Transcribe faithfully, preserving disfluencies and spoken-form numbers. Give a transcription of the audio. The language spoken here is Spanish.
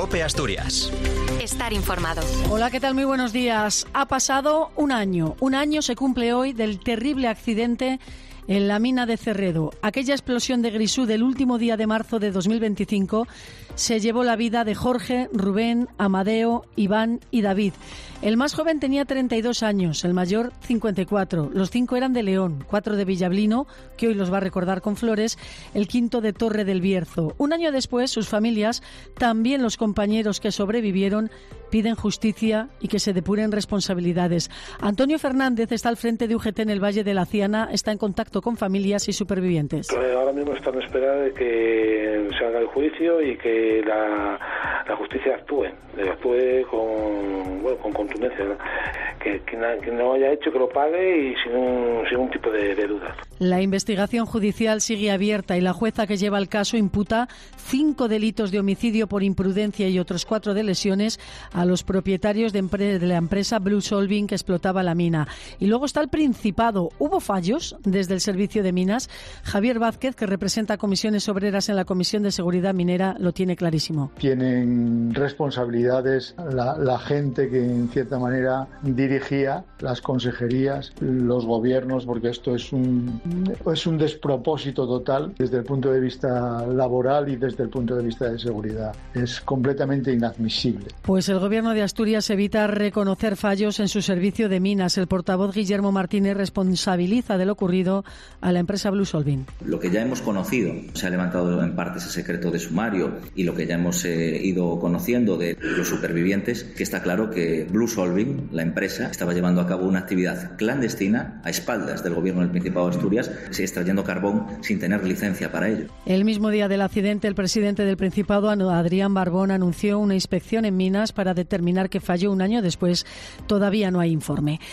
COPE Asturias. Estar informado. Hola, ¿qué tal? Muy buenos días. Ha pasado un año. Un año se cumple hoy del terrible accidente en la mina de Cerredo. Aquella explosión de Grisú del último día de marzo de dos mil veinticinco se llevó la vida de Jorge, Rubén, Amadeo, Iván y David. El más joven tenía treinta y dos años, el mayor cincuenta y cuatro. Los cinco eran de León, cuatro de Villablino, que hoy los va a recordar con flores, el quinto de Torre del Bierzo. Un año después, sus familias, también los compañeros que sobrevivieron, piden justicia y que se depuren responsabilidades. Antonio Fernández está al frente de U G T en el Valle de la Ciana, está en contacto con familias y supervivientes. Pues ahora mismo están en espera de que se haga el juicio y que la, la justicia actúe, actúe con, bueno, con contundencia, ¿no? que, que, que no haya hecho, que lo pague y sin un, sin un tipo de, de dudas. La investigación judicial sigue abierta y la jueza que lleva el caso imputa cinco delitos de homicidio por imprudencia y otros cuatro de lesiones a los propietarios de, empre- de la empresa Blue Solving que explotaba la mina. Y luego está el Principado. ¿Hubo fallos desde el Servicio de Minas? Javier Vázquez, que representa a Comisiones Obreras en la Comisión de Seguridad Minera, lo tiene clarísimo. Tienen responsabilidades la, la gente que en cierta manera dirigía las consejerías, los gobiernos, porque esto es un, es un despropósito total desde el punto de vista laboral y desde el punto de vista de seguridad. Es completamente inadmisible. Pues el Gobierno de Asturias evita reconocer fallos en su servicio de minas. El portavoz Guillermo Martínez responsabiliza de lo ocurrido a la empresa Blue Solving. Lo que ya hemos conocido, se ha levantado en parte ese secreto de sumario, y lo que ya hemos eh, ido conociendo de los supervivientes, que está claro que Blue Solving, la empresa, estaba llevando a cabo una actividad clandestina a espaldas del Gobierno del Principado de Asturias, extrayendo carbón sin tener licencia para ello. El mismo día del accidente, el presidente del Principado, Adrián Barbón, anunció una inspección en minas para determinar que falló un año después. Todavía no hay informe.